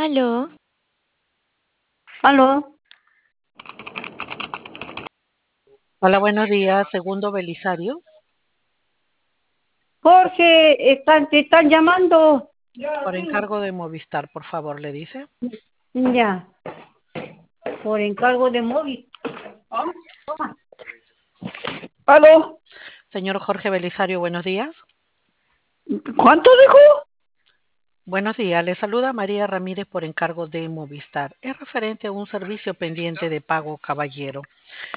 Aló, Aló, Hola, buenos días, segundo Belisario, Jorge, te están llamando. por encargo de Movistar, por favor, le dice. Ya, por encargo de móvil. Aló, Señor Jorge Belisario, buenos días. ¿cuánto dijo? Buenos días, le saluda María Ramírez por encargo de Movistar. Es referente a un servicio pendiente de pago, caballero.